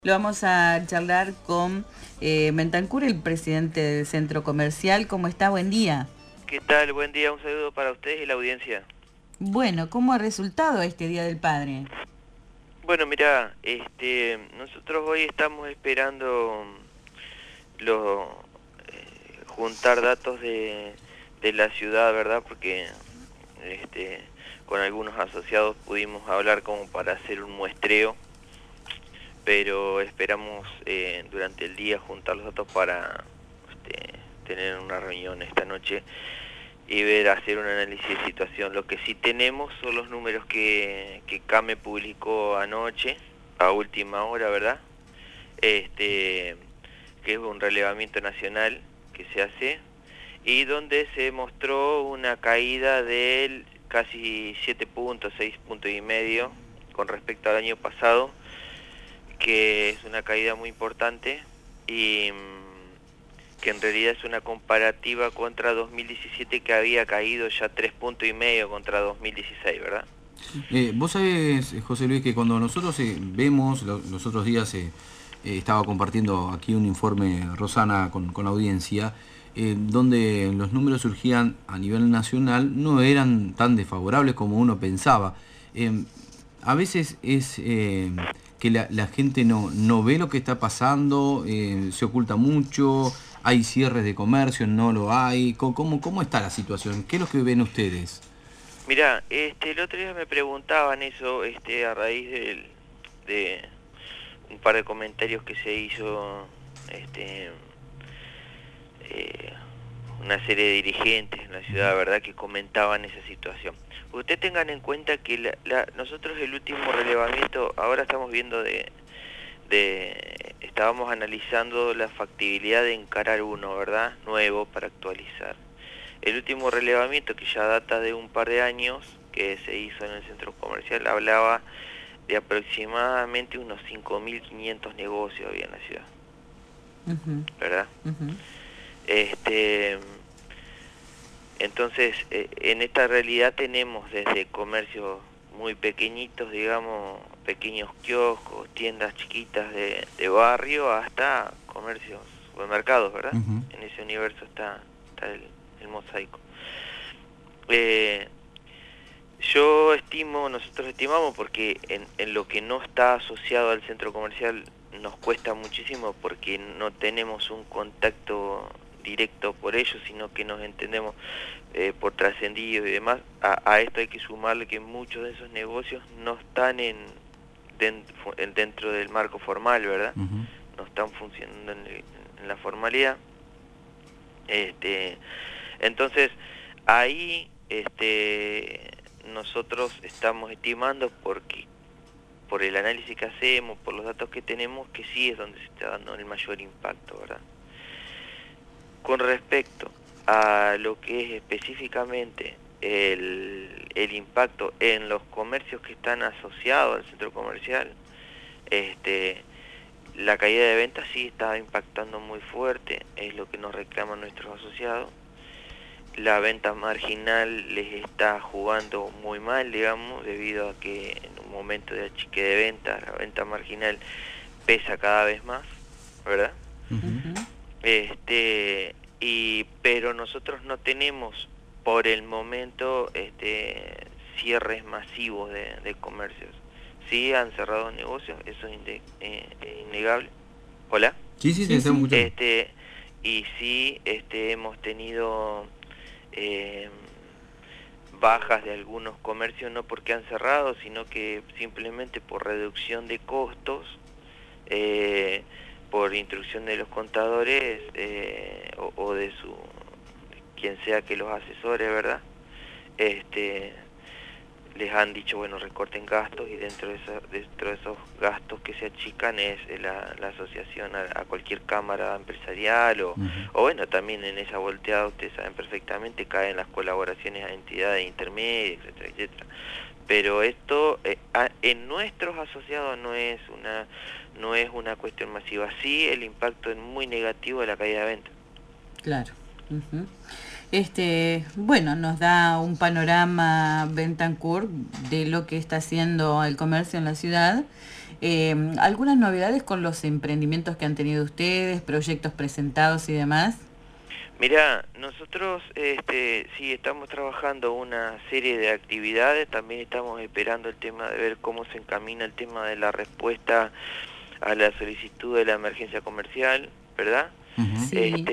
Lo vamos a charlar con Bentancur, el presidente del centro comercial. ¿Cómo está? Buen día. ¿Qué tal? Buen día, un saludo para ustedes y la audiencia. Bueno, ¿cómo ha resultado este Día del Padre? Bueno, mira, nosotros hoy estamos esperando juntar datos de la ciudad, ¿verdad? Porque con algunos asociados pudimos hablar como para hacer un muestreo, pero esperamos durante el día juntar los datos para tener una reunión esta noche y hacer un análisis de situación. Lo que sí tenemos son los números que CAME publicó anoche, a última hora, ¿verdad? Que es un relevamiento nacional que se hace, y donde se mostró una caída del casi 7 puntos, 6 puntos y medio con respecto al año pasado, que es una caída muy importante y que en realidad es una comparativa contra 2017, que había caído ya 3 puntos y medio contra 2016, ¿verdad? Vos sabés, José Luis, que cuando nosotros vemos, los otros días estaba compartiendo aquí un informe Rosana con la audiencia, donde los números surgían a nivel nacional no eran tan desfavorables como uno pensaba. A veces es que la gente no ve lo que está pasando, se oculta mucho, hay cierres de comercio, no lo hay. ¿Cómo está la situación? ¿Qué es lo que ven ustedes? Mirá, el otro día me preguntaban eso, a raíz de un par de comentarios que se hizo, eh, una serie de dirigentes en la ciudad, ¿verdad?, que comentaban esa situación. Ustedes tengan en cuenta que nosotros el último relevamiento, ahora estamos viendo estábamos analizando la factibilidad de encarar uno, ¿verdad?, nuevo para actualizar. El último relevamiento, que ya data de un par de años, que se hizo en el centro comercial, hablaba de aproximadamente unos 5.500 negocios había en la ciudad, ¿verdad? Entonces, en esta realidad tenemos desde comercios muy pequeñitos, digamos, pequeños kioscos, tiendas chiquitas de barrio, hasta comercios, supermercados, ¿verdad? En ese universo está el mosaico. Nosotros estimamos, porque en lo que no está asociado al centro comercial nos cuesta muchísimo, porque no tenemos un contacto directo por ellos, sino que nos entendemos por trascendidos y demás. A esto hay que sumarle que muchos de esos negocios no están dentro del marco formal, ¿verdad? No están funcionando en la formalidad. Entonces, ahí nosotros estamos estimando, porque por el análisis que hacemos, por los datos que tenemos, que sí es donde se está dando el mayor impacto, ¿verdad? Con respecto a lo que es específicamente el impacto en los comercios que están asociados al centro comercial, la caída de ventas sí está impactando muy fuerte, es lo que nos reclaman nuestros asociados. La venta marginal les está jugando muy mal, digamos, debido a que en un momento de achique de ventas, la venta marginal pesa cada vez más, ¿verdad? Pero nosotros no tenemos por el momento cierres masivos de comercios. Sí han cerrado negocios, eso es innegable. ¿Hola? Sí, estamos escuchando. Y sí hemos tenido bajas de algunos comercios, no porque han cerrado, sino que simplemente por reducción de costos, por instrucción de los contadores o de quien sea que los asesore, ¿verdad? Les han dicho, bueno, recorten gastos, y dentro de esos gastos que se achican es la asociación a cualquier cámara empresarial o bueno, también en esa volteada, ustedes saben perfectamente, caen las colaboraciones a entidades intermedias, etcétera, etcétera. Pero esto en nuestros asociados no es una cuestión masiva. Sí, el impacto es muy negativo de la caída de ventas. Claro. Bueno, nos da un panorama Bentancur de lo que está haciendo el comercio en la ciudad. ¿Algunas novedades con los emprendimientos que han tenido ustedes, proyectos presentados y demás? Mira, nosotros sí estamos trabajando una serie de actividades, también estamos esperando el tema de ver cómo se encamina el tema de la respuesta a la solicitud de la emergencia comercial, ¿verdad? Sí.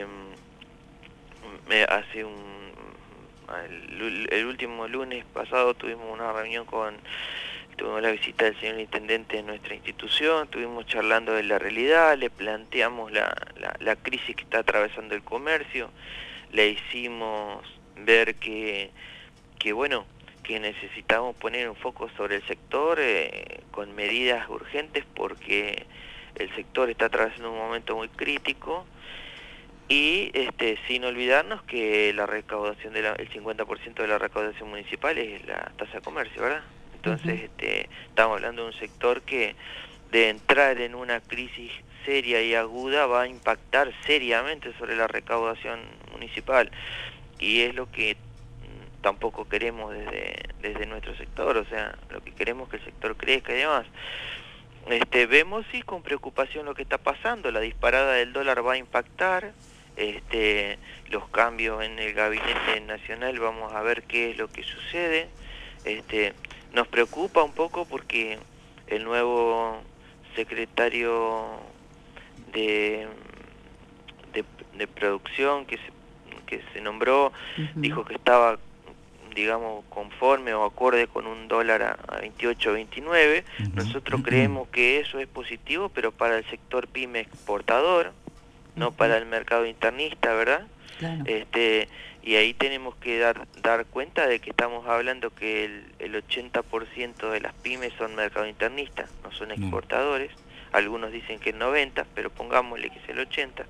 El último lunes pasado tuvimos una reunión tuvimos la visita del señor intendente de nuestra institución, estuvimos charlando de la realidad, le planteamos la crisis que está atravesando el comercio, le hicimos ver que bueno, que necesitamos poner un foco sobre el sector con medidas urgentes porque el sector está atravesando un momento muy crítico y sin olvidarnos que la recaudación el 50% de la recaudación municipal es la tasa de comercio, ¿verdad? Entonces estamos hablando de un sector que de entrar en una crisis seria y aguda va a impactar seriamente sobre la recaudación municipal y es lo que tampoco queremos desde nuestro sector, o sea, lo que queremos es que el sector crezca y demás. Vemos sí con preocupación lo que está pasando, la disparada del dólar va a impactar, los cambios en el gabinete nacional, vamos a ver qué es lo que sucede. Nos preocupa un poco porque el nuevo secretario de producción que se nombró dijo que estaba, digamos, conforme o acorde con un dólar a 28 o 29. Nosotros creemos que eso es positivo, pero para el sector pyme exportador, no para el mercado internista, ¿verdad? Claro. Y ahí tenemos que dar cuenta de que estamos hablando que el 80% de las pymes son mercado internistas, no son exportadores. Algunos dicen que el 90%, pero pongámosle que es el 80%.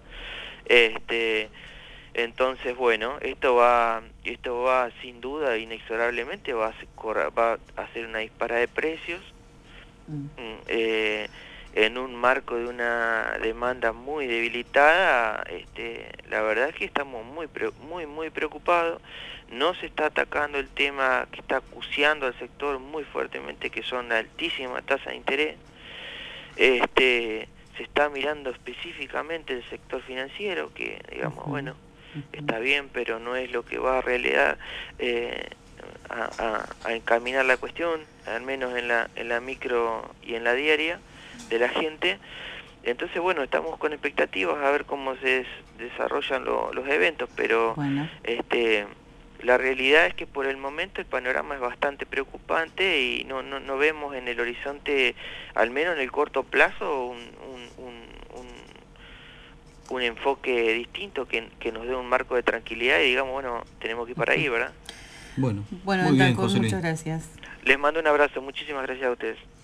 Entonces, bueno, esto va sin duda, inexorablemente, va a hacer una disparada de precios en un marco de una demanda muy debilitada. La verdad es que estamos muy preocupados. No se está atacando el tema que está acuciando al sector muy fuertemente, que son la altísima tasa de interés. Se está mirando específicamente el sector financiero, que digamos, bueno, está bien, pero no es lo que va a realidad a encaminar la cuestión, al menos en la micro y en la diaria de la gente. Entonces, bueno, estamos con expectativas a ver cómo se desarrollan los eventos, pero bueno, la realidad es que por el momento el panorama es bastante preocupante y no vemos en el horizonte, al menos en el corto plazo, un enfoque distinto que nos dé un marco de tranquilidad y digamos, bueno, tenemos que ir para ahí, ¿verdad? Bueno, Bueno, muy bien, Bentancur, José Luis. muchas gracias. Les mando un abrazo, muchísimas gracias a ustedes.